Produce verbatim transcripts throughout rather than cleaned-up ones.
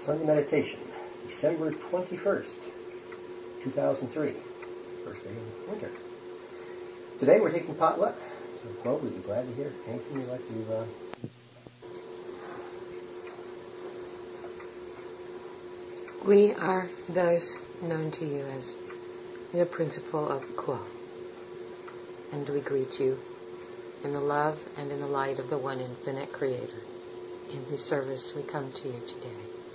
Sunday meditation, December twenty-first, two thousand three, first day of winter. Today we're taking potluck, so Bo, we'd be glad to hear anything you'd like to... Uh... We are those known to you as the principle of Kuo, and we greet you in the love and in the light of the one infinite Creator, in whose service we come to you today.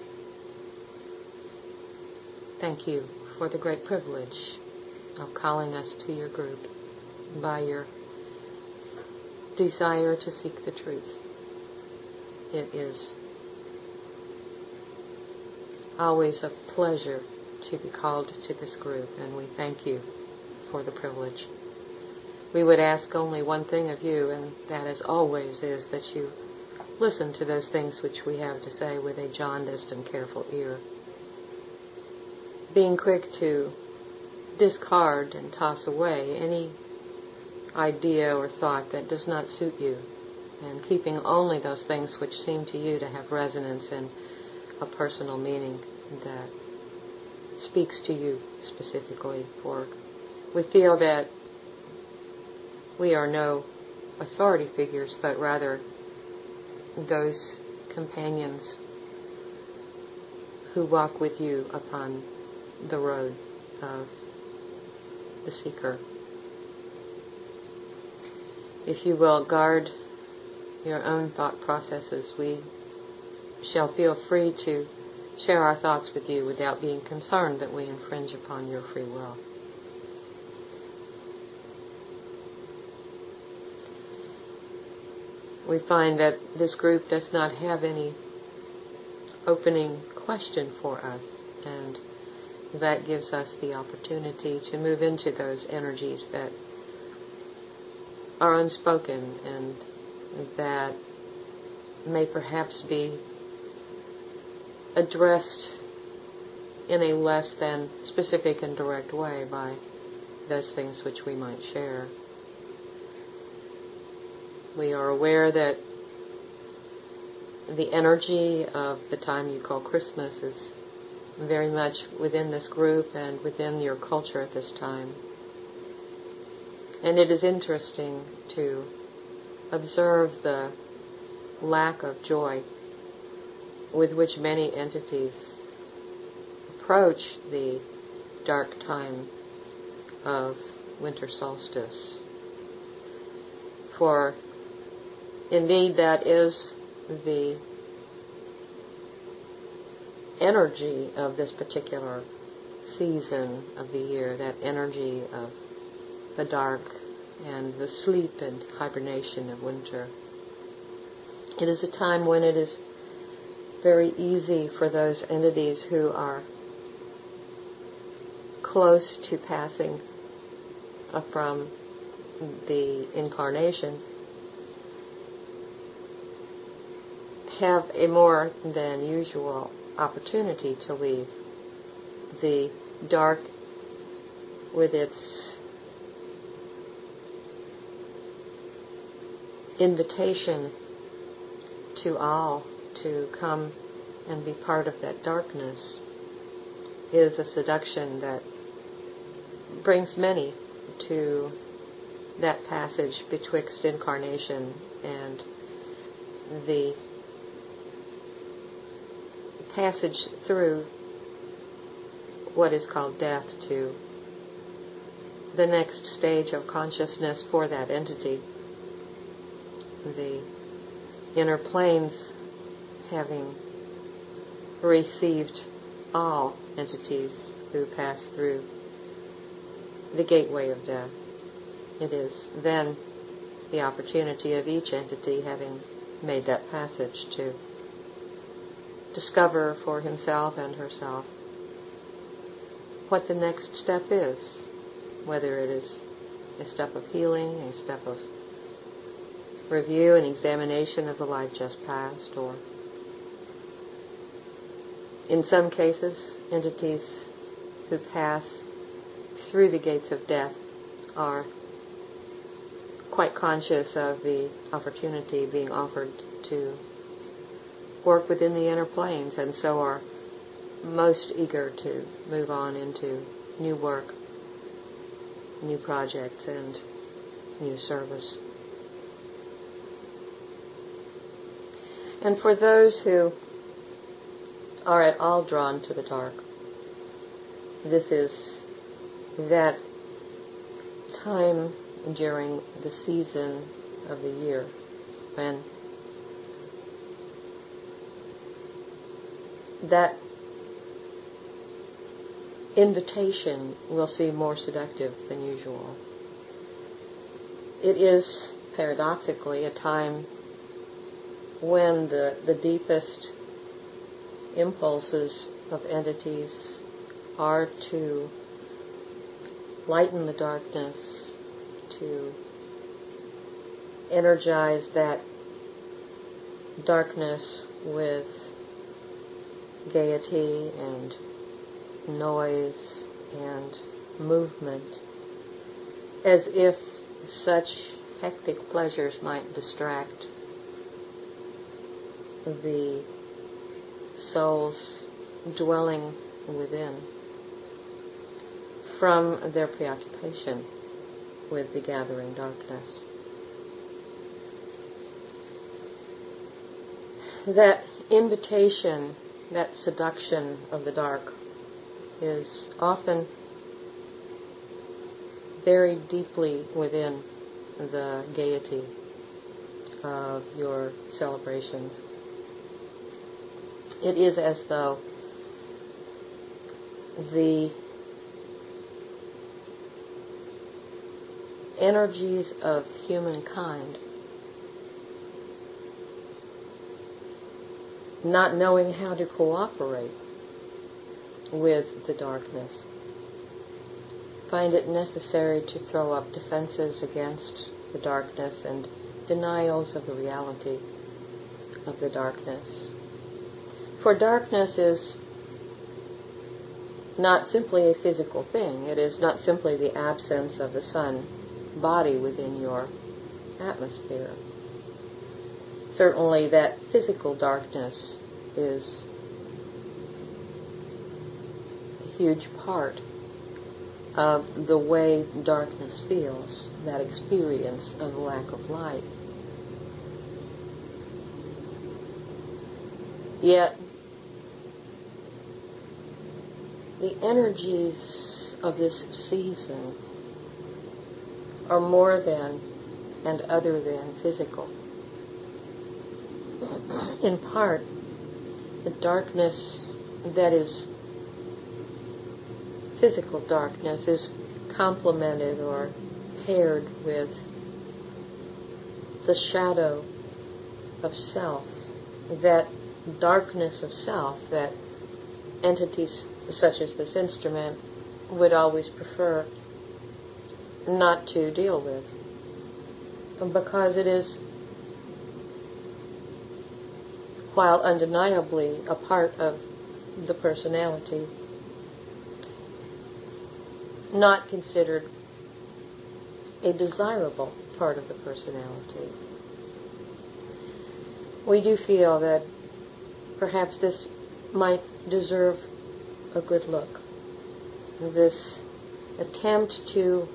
Thank you for the great privilege of calling us to your group by your desire to seek the truth. It is always a pleasure to be called to this group, and we thank you for the privilege. We would ask only one thing of you, and that as always is that you listen to those things which we have to say with a jaundiced and careful ear, being quick to discard and toss away any idea or thought that does not suit you, and keeping only those things which seem to you to have resonance and a personal meaning that speaks to you specifically. For we feel that we are no authority figures, but rather those companions who walk with you upon the road of the seeker. If you will guard your own thought processes, we shall feel free to share our thoughts with you without being concerned that we infringe upon your free will. We find that this group does not have any opening question for us, and that gives us the opportunity to move into those energies that are unspoken and that may perhaps be addressed in a less than specific and direct way by those things which we might share. We are aware that the energy of the time you call Christmas is very much within this group and within your culture at this time. And it is interesting to observe the lack of joy with which many entities approach the dark time of winter solstice. For indeed that is the energy of this particular season of the year, that energy of the dark and the sleep and hibernation of winter. It is a time when it is very easy for those entities who are close to passing from the incarnation have a more than usual opportunity to leave the dark with its invitation to all to come and be part of that darkness is a seduction that brings many to that passage betwixt incarnation and the passage through what is called death to the next stage of consciousness for that entity. The inner planes having received all entities who pass through the gateway of death. It is then the opportunity of each entity having made that passage to discover for himself and herself what the next step is, whether it is a step of healing, a step of review and examination of the life just passed, or in some cases, entities who pass through the gates of death are quite conscious of the opportunity being offered to work within the inner planes, and so are most eager to move on into new work, new projects, and new service. And for those who are at all drawn to the dark, this is that time during the season of the year when that invitation will seem more seductive than usual. It is, paradoxically, a time when the, the deepest impulses of entities are to lighten the darkness, to energize that darkness with gaiety and noise and movement, as if such hectic pleasures might distract the souls dwelling within from their preoccupation with the gathering darkness. That invitation, that seduction of the dark is often buried deeply within the gaiety of your celebrations. It is as though the energies of humankind, not knowing how to cooperate with the darkness, find it necessary to throw up defenses against the darkness and denials of the reality of the darkness. For darkness is not simply a physical thing. It is not simply the absence of the sun body within your atmosphere. Certainly that physical darkness is a huge part of the way darkness feels, that experience of lack of light. Yet, the energies of this season are more than and other than physical. In part, the darkness that is physical darkness is complemented or paired with the shadow of self, that darkness of self that entities such as this instrument would always prefer not to deal with, because it is, while undeniably a part of the personality, not considered a desirable part of the personality. We do feel that perhaps this might deserve a good look. This attempt to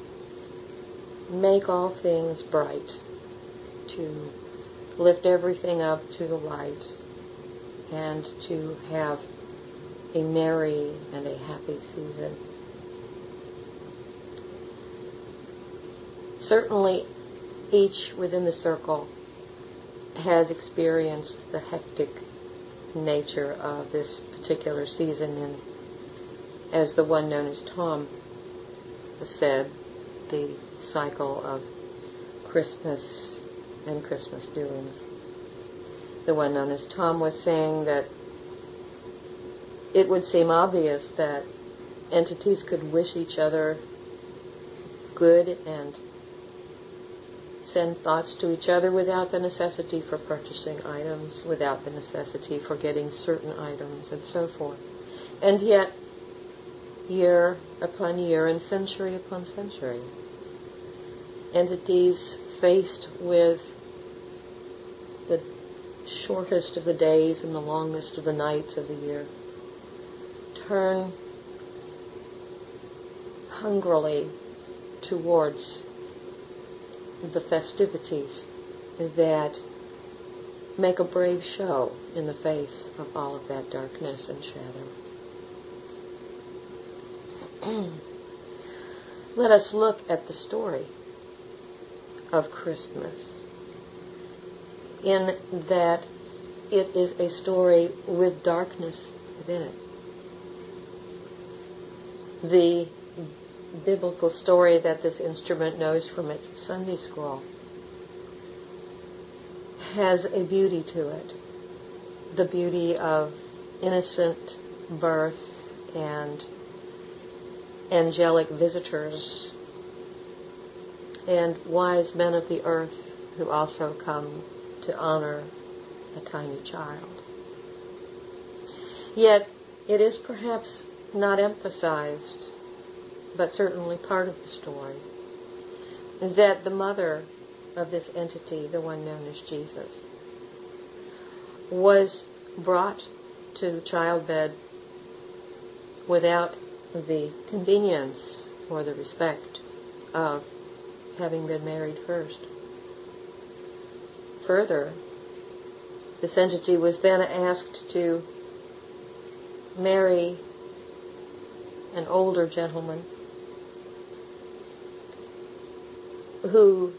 make all things bright, to lift everything up to the light, and to have a merry and a happy season. Certainly, each within the circle has experienced the hectic nature of this particular season, and as the one known as Tom said, the cycle of Christmas and Christmas doings. The one known as Tom was saying that it would seem obvious that entities could wish each other good and send thoughts to each other without the necessity for purchasing items, without the necessity for getting certain items, and so forth. And yet, year upon year and century upon century, entities faced with the shortest of the days and the longest of the nights of the year turn hungrily towards the festivities that make a brave show in the face of all of that darkness and shadow. Let us look at the story of Christmas, in that it is a story with darkness within it. The biblical story that this instrument knows from its Sunday school has a beauty to it, the beauty of innocent birth and angelic visitors and wise men of the earth who also come to honor a tiny child. Yet it is perhaps not emphasized, but certainly part of the story, that the mother of this entity, the one known as Jesus, was brought to childbed without the convenience or the respect of having been married first. Further, this entity was then asked to marry an older gentleman who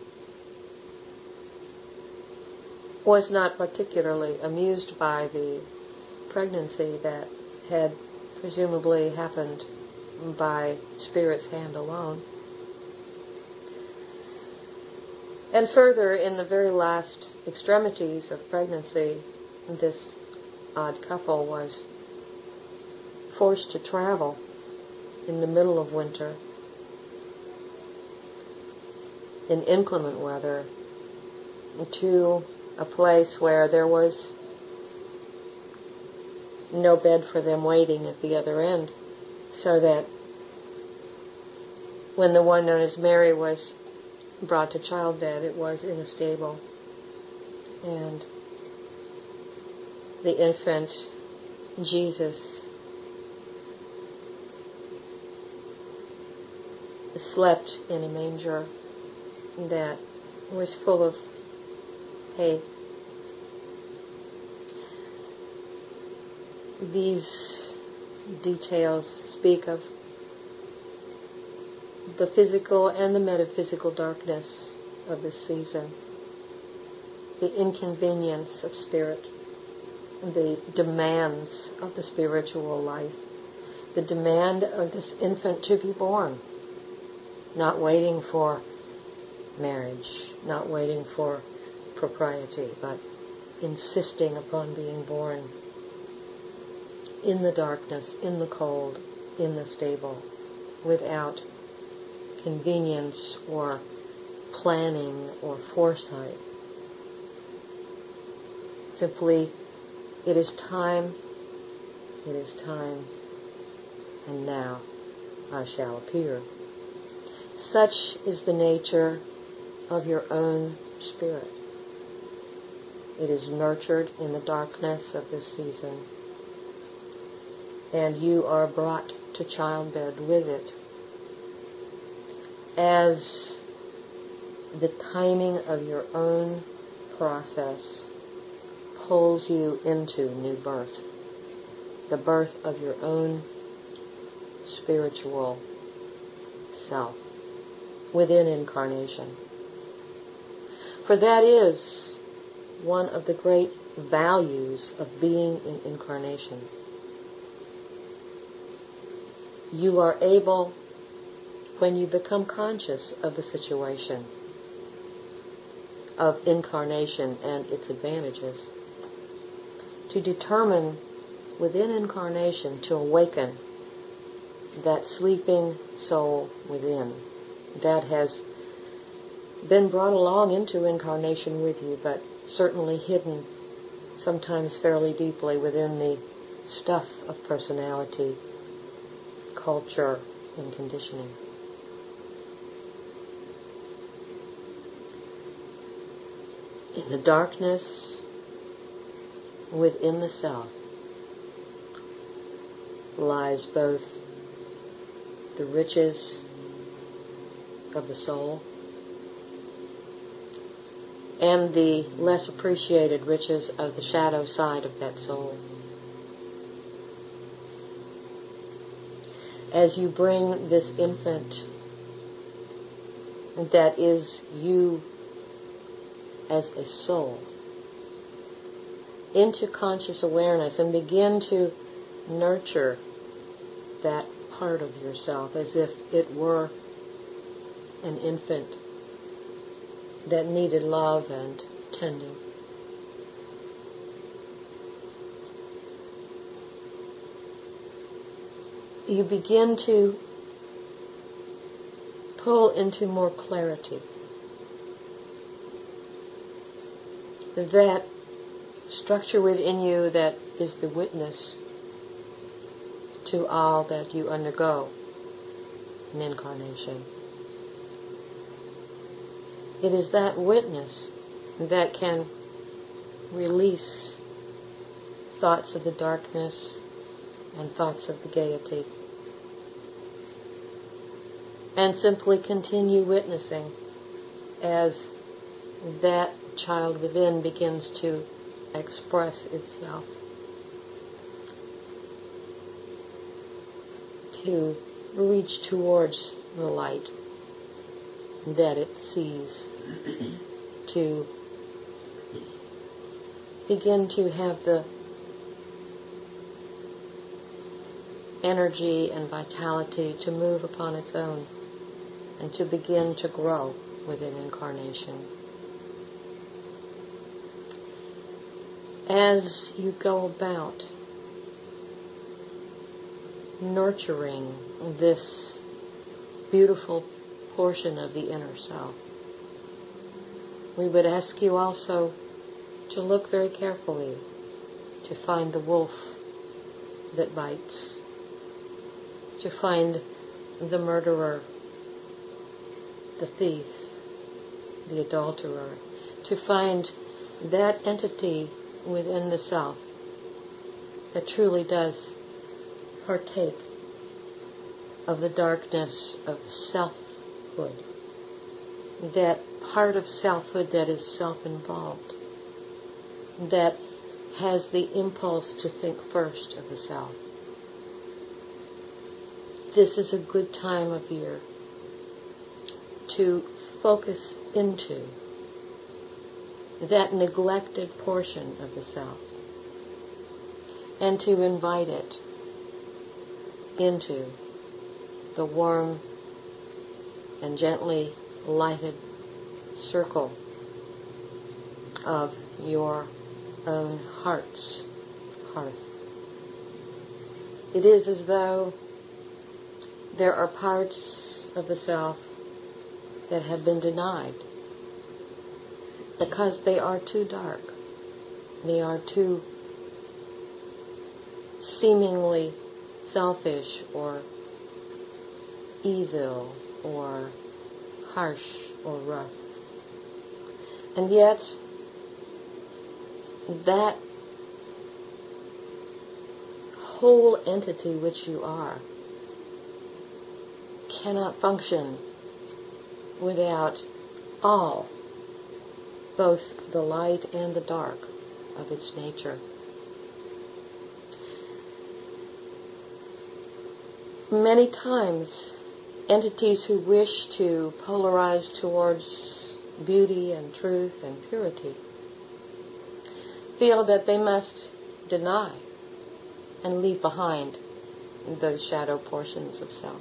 was not particularly amused by the pregnancy that had presumably happened by Spirit's hand alone. And further, in the very last extremities of pregnancy, this odd couple was forced to travel in the middle of winter in inclement weather to a place where there was no bed for them waiting at the other end, so that when the one known as Mary was brought to childbed, it was in a stable, and the infant Jesus slept in a manger that was full of hay. These details speak of the physical and the metaphysical darkness of this season, the inconvenience of spirit, the demands of the spiritual life, the demand of this infant to be born, not waiting for marriage, not waiting for propriety, but insisting upon being born in the darkness, in the cold, in the stable, without convenience or planning or foresight. Simply, it is time, it is time, and now I shall appear. Such is the nature of your own spirit. It is nurtured in the darkness of this season, and you are brought to childbed with it as the timing of your own process pulls you into new birth, the birth of your own spiritual self within incarnation. For that is one of the great values of being in incarnation. You are able, when you become conscious of the situation of incarnation and its advantages, to determine within incarnation to awaken that sleeping soul within that has been brought along into incarnation with you, but certainly hidden sometimes fairly deeply within the stuff of personality, culture, and conditioning. In the darkness within the self, lies both the riches of the soul and the less appreciated riches of the shadow side of that soul. As you bring this infant that is you as a soul into conscious awareness and begin to nurture that part of yourself as if it were an infant that needed love and tending. You begin to pull into more clarity that structure within you that is the witness to all that you undergo in incarnation. It is that witness that can release thoughts of the darkness and thoughts of the gaiety, and simply continue witnessing as that child within begins to express itself, to reach towards the light that it sees, to begin to have the energy and vitality to move upon its own and to begin to grow within incarnation. As you go about nurturing this beautiful portion of the inner self, we would ask you also to look very carefully to find the wolf that bites, to find the murderer, the thief, the adulterer, to find that entity within the self that truly does partake of the darkness of selfhood, that part of selfhood that is self-involved, that has the impulse to think first of the self. This is a good time of year to focus into that neglected portion of the self and to invite it into the warm and gently lighted circle of your own heart's hearth. It is as though there are parts of the self that have been denied because they are too dark. They are too seemingly selfish or evil or harsh or rough. And yet, that whole entity which you are cannot function without all, both the light and the dark of its nature. Many times, entities who wish to polarize towards beauty and truth and purity feel that they must deny and leave behind those shadow portions of self.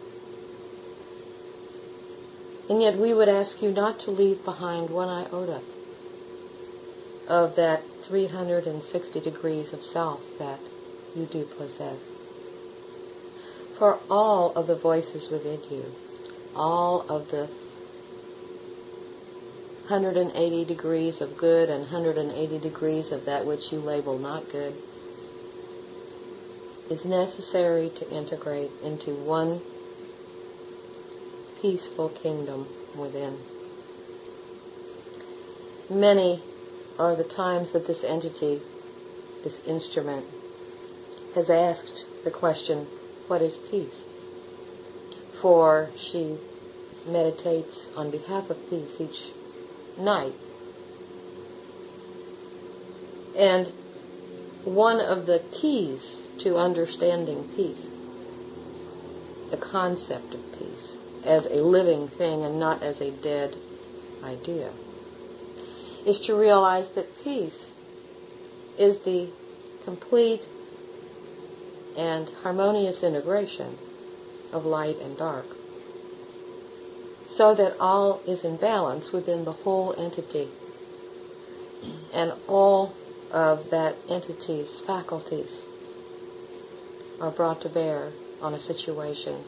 And yet we would ask you not to leave behind one iota of that three hundred sixty degrees of self that you do possess. For all of the voices within you, all of the one hundred eighty degrees of good and one hundred eighty degrees of that which you label not good, is necessary to integrate into one peaceful kingdom within. Many are the times that this entity, this instrument, has asked the question, what is peace. For she meditates on behalf of peace each night. And one of the keys to understanding peace, the concept of peace, as a living thing and not as a dead idea, is to realize that peace is the complete and harmonious integration of light and dark, so that all is in balance within the whole entity, and all of that entity's faculties are brought to bear on a situation.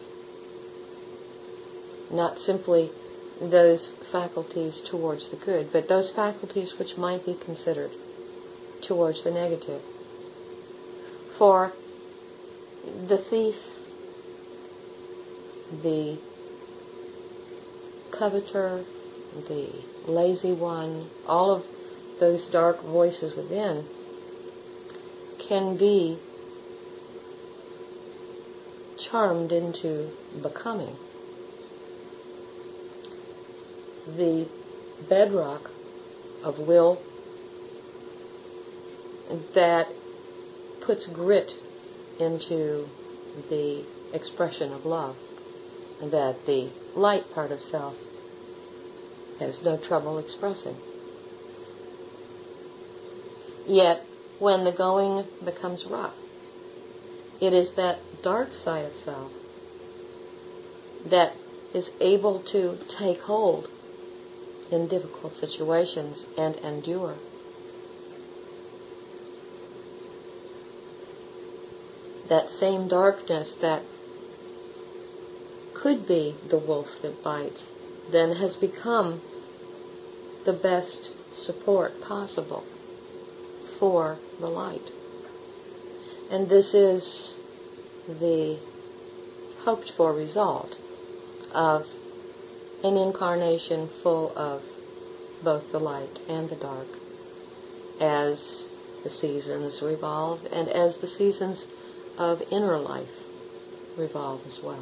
Not simply those faculties towards the good, but those faculties which might be considered towards the negative. For the thief, the coveter, the lazy one, all of those dark voices within can be charmed into becoming the bedrock of will that puts grit into the expression of love, and that the light part of self has no trouble expressing. Yet, when the going becomes rough, it is that dark side of self that is able to take hold in difficult situations and endure. That same darkness that could be the wolf that bites then has become the best support possible for the light. And this is the hoped for result of an incarnation full of both the light and the dark, as the seasons revolve and as the seasons of inner life revolve as well.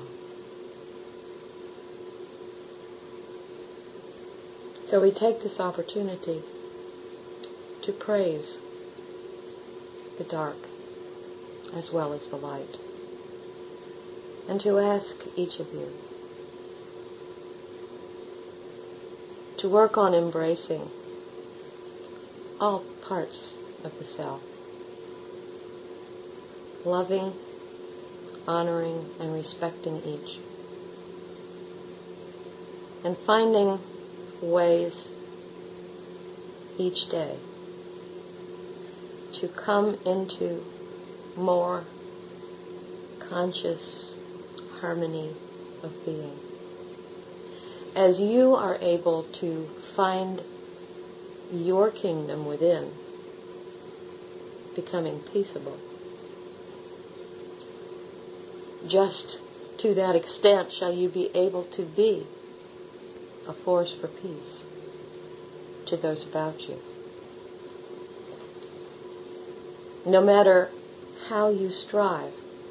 So we take this opportunity to praise the dark as well as the light, and to ask each of you to work on embracing all parts of the self, loving, honoring, and respecting each, and finding ways each day to come into more conscious harmony of being. As you are able to find your kingdom within becoming peaceable, just to that extent shall you be able to be a force for peace to those about you. No matter how you strive,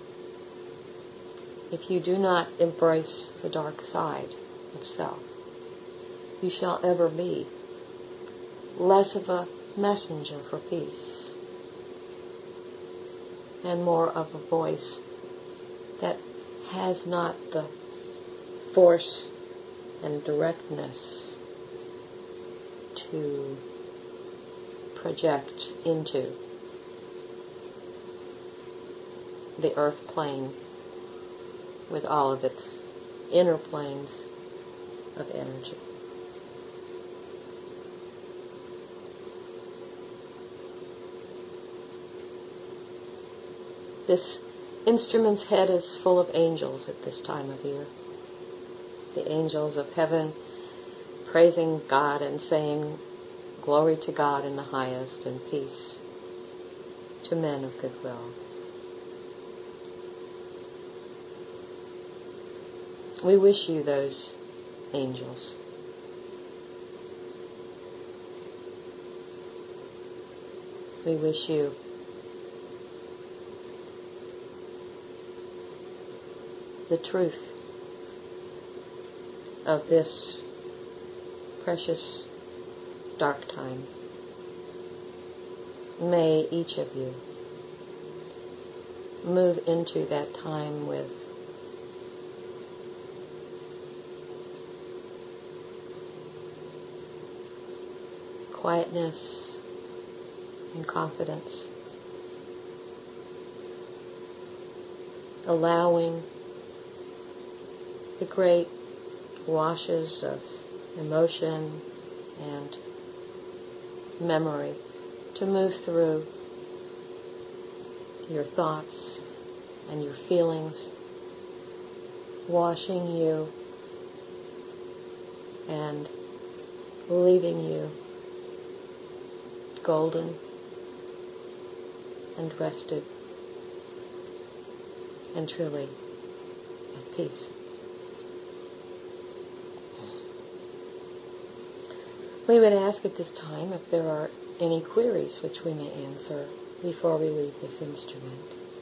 if you do not embrace the dark side of self, you shall ever be less of a messenger for peace and more of a voice that has not the force and directness to project into the earth plane with all of its inner planes of energy. This instrument's head is full of angels at this time of year. The angels of heaven praising God and saying, "Glory to God in the highest, and peace to men of goodwill." We wish you those angels. We wish you the truth of this precious dark time. May each of you move into that time with quietness and confidence, allowing the great washes of emotion and memory to move through your thoughts and your feelings, washing you and leaving you golden and rested and truly at peace. We would ask at this time if there are any queries which we may answer before we leave this instrument.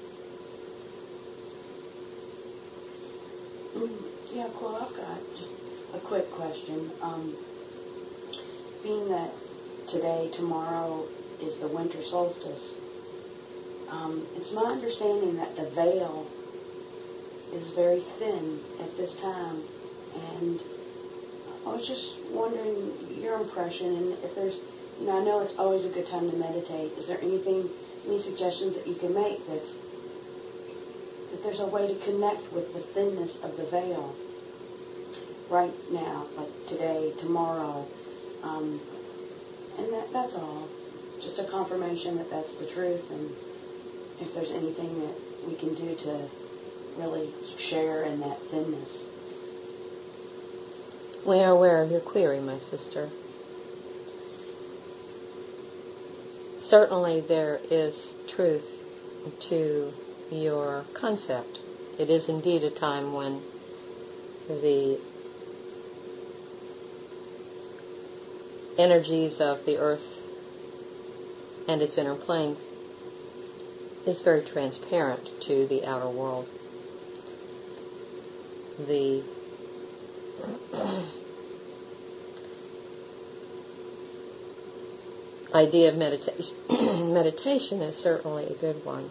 Yeah, Chloe, I've got just a quick question. Um, being that today, tomorrow is the winter solstice, um, it's my understanding that the veil is very thin at this time, and I was just wondering your impression, and if there's, you know, I know it's always a good time to meditate. Is there anything, any suggestions that you can make that's, that there's a way to connect with the thinness of the veil right now, like today, tomorrow, um, and that, that's all. Just a confirmation that that's the truth, and if there's anything that we can do to really share in that thinness. We are aware of your query, my sister. Certainly there is truth to your concept. It is indeed a time when the energies of the earth and its inner planes is very transparent to the outer world. The idea of meditation meditation is certainly a good one.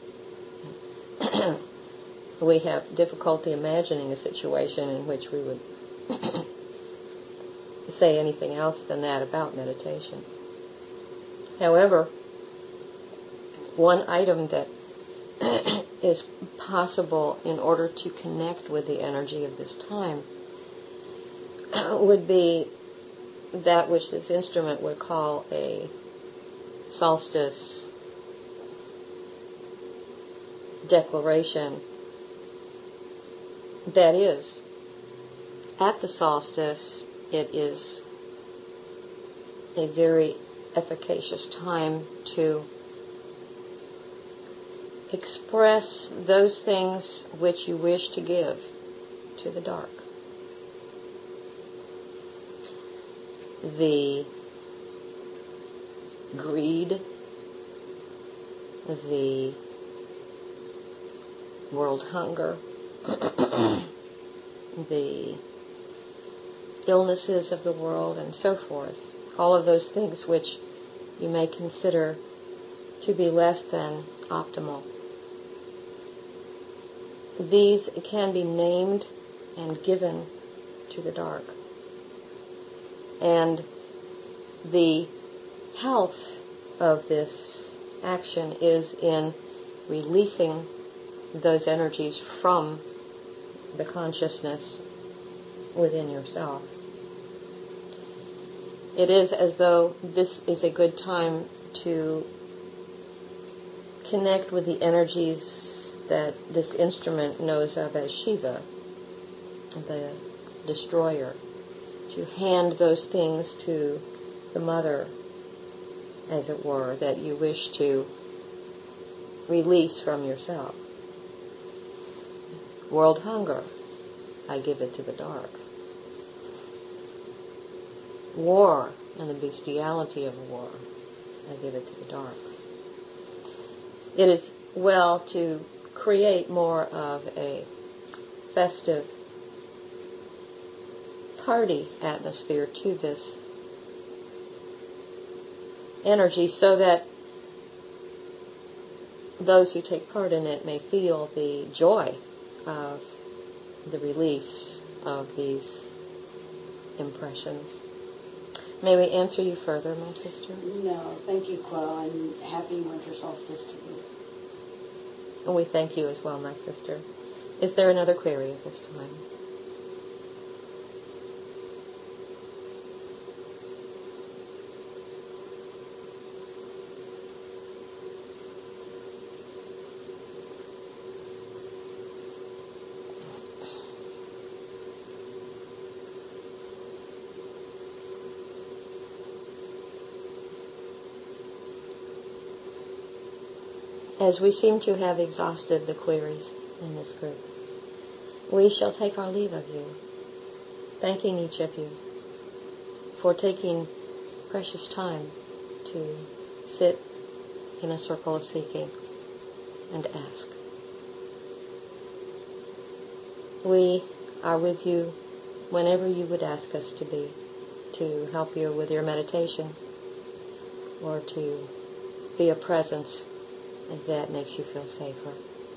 We have difficulty imagining a situation in which we would say anything else than that about meditation. However, one item that is possible in order to connect with the energy of this time would be that which this instrument would call a solstice declaration. That is, at the solstice, it is a very efficacious time to express those things which you wish to give to the dark. The greed, the world hunger, the illnesses of the world, and so forth. All of those things which you may consider to be less than optimal. These can be named and given to the dark. And the health of this action is in releasing those energies from the consciousness within yourself. It is as though this is a good time to connect with the energies that this instrument knows of as Shiva, the destroyer, to hand those things to the mother, as it were, that you wish to release from yourself. World hunger, I give it to the dark. War and the bestiality of war, I give it to the dark. It is well to create more of a festive party atmosphere to this energy, so that those who take part in it may feel the joy of the release of these impressions. May we answer you further, my sister? No, thank you, Chloe, and happy winter solstice to you. And we thank you as well, my sister. Is there another query at this time? As we seem to have exhausted the queries in this group, we shall take our leave of you, thanking each of you for taking precious time to sit in a circle of seeking and ask. We are with you whenever you would ask us to be, to help you with your meditation, or to be a presence if that makes you feel safer.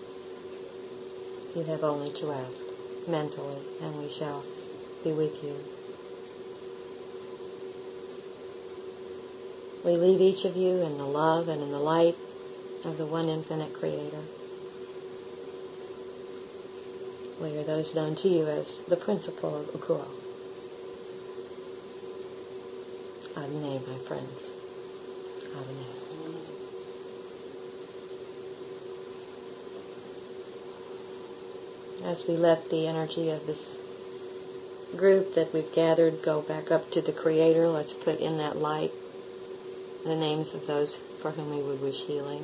You have only to ask mentally, and we shall be with you. We leave each of you in the love and in the light of the one infinite Creator. We are those known to you as the principle of Ukuo. Adonai, my friends. Adonai. As we let the energy of this group that we've gathered go back up to the Creator, let's put in that light the names of those for whom we would wish healing.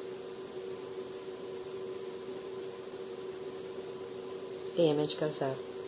The image goes up.